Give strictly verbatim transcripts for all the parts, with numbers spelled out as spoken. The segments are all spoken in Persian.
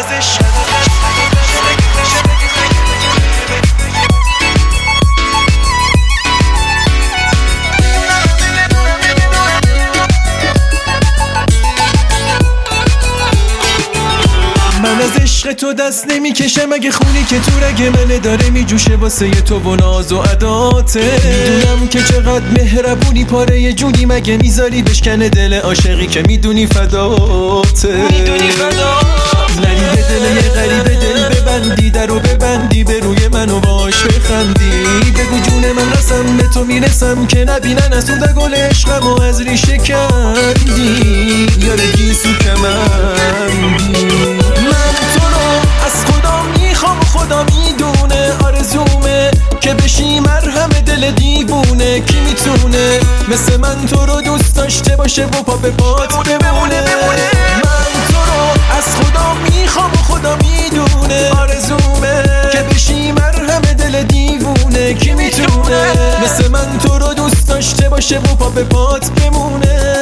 من از عشق تو دست نمی کشم اگه خونی که تو رگ منه داره می جوشه واسه تو و ناز و عداته. میدونم که چقدر مهربونی پاره جونی مگه میذاری بشکنه دل عاشقی که میدونی فداته. میدونی فداته نری به دل یه غریبه دل ببندی در و ببندی به روی من و باش بخندی. بگو جون من رسم به تو میرسم که نبینن از اون گل عشقم و از ریشه کندی یاره گیسو کمندی. خدا میدونه آرزومه که بشی مرهم دل دیوونه. کی میتونه مثل من تو رو دوست داشته باشه و پا به پات بمونه. من تو رو از خدا میخوام و خدا میدونه آرزومه که بشی مرهم دل دیوونه. کی میتونه مثل من تو رو دوست داشته باشه و پا به پات بمونه.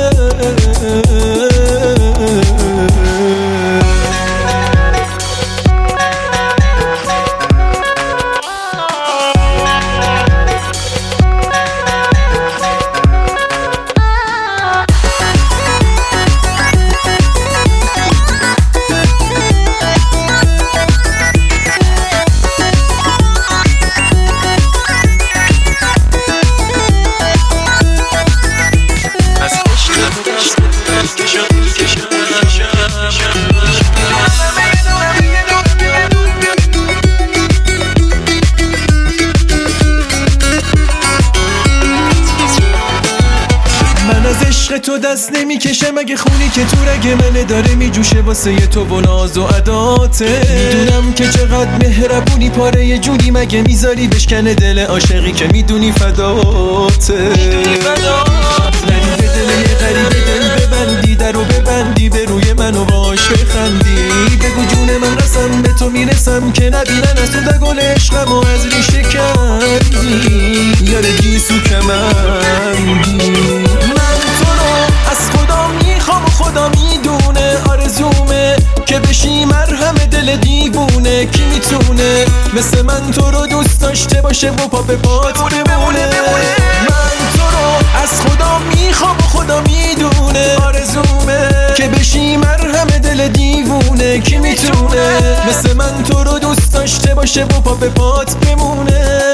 تو دست نمی کشم اگه خونی که تو رگ منه داره می جوشه واسه تو و ناز و عداته. میدونم که چقدر مهربونی پاره جونی مگه میذاری بشکنه دل عاشقی که میدونی فداته. نری به دل یه غریبه دل ببندی در و ببندی به روی من و باش بخندی. بگو جون من رسم به تو میرسم که نبینن از اون گل عشقم و از ریشه کندی یاره گیسو کمندی. خدا میدونه آرزومه که بشی مرهم دل دیوونه. کی میتونه مثل من تو رو دوست داشته باشه و پا به پات بمونه. من تو رو از خدا میخوام و خدا میدونه آرزومه که بشی مرهم دل دیوونه. کی میتونه مثل من تو رو دوست داشته باشه و پا به پات بمونه.